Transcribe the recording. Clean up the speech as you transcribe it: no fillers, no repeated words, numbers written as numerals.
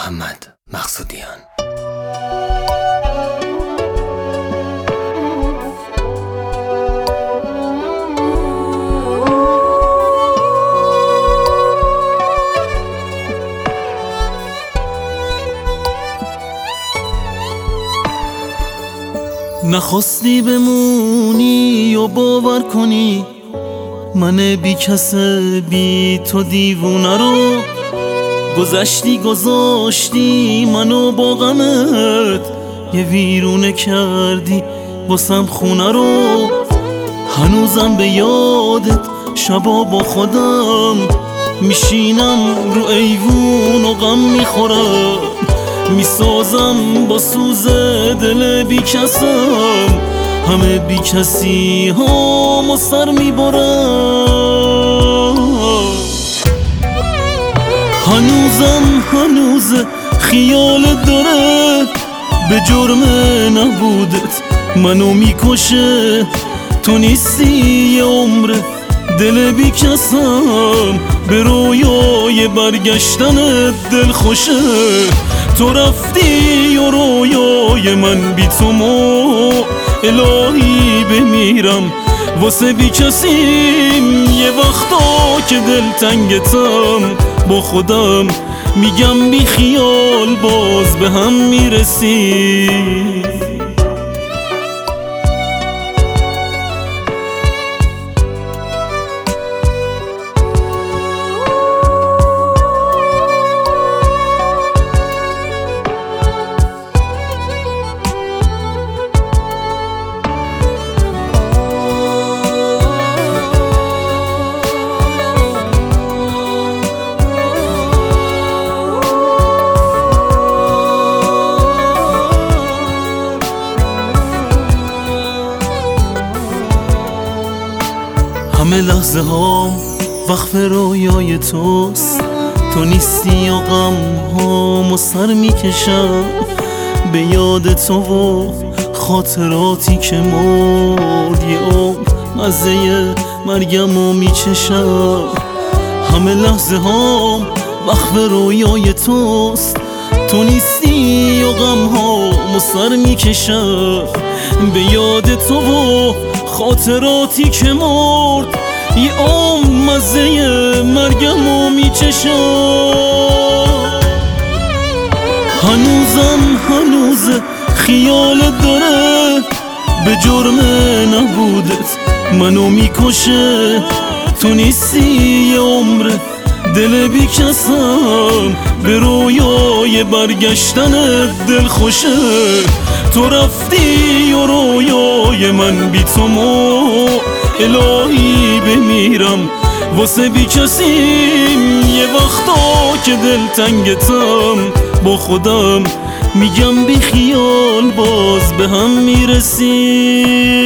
محمد مقصودیان. نخواستی بمونی و باور کنی من بی کس بی تو دیوونه رو گذاشتی منو با غمت یه ویرونه کردی واسم خونه رو. هنوزم به یادت شبا با خودم میشینم رو ایوون و غم میخورم، میسازم با سوز دل بی کسم، همه بی کسی هم و سر میبرم. هنوز خیال داره به جرم نبودت منو میکشه. تو نیستی یه عمر دل بی کسم، به رویای برگشتن دل خوشه. تو رفتی و رویای من بی تو الهی بمیرم واسه بی کسیم. یه وقتا که دل تنگتم با خودم میگم بی خیال باز به هم میرسی. همه لحظه ها وقف رویای توست، تو نیستی و غم ها سر میکشم به یاد تو و خاطراتی که مرد یه عمر مزه مرگم رو میچشم. همه لحظه ها وقف رویای توست، تو نیستی و غم ها سر میکشم به یاد تو و خاطراتی که مرد یه عمر مزه مرگم رو میچشم. هنوز خیال داره به جرم نبودت منو میکشه. تو نیستی یه عمر دل بی کسم، به رویای برگشتن دل خوشه. تو رفتی و رویای من بی تو الهی بمیرم واسه بی کسیم. یه وقتا که دل تنگتم با خودم میگم بی خیال باز به هم میرسی.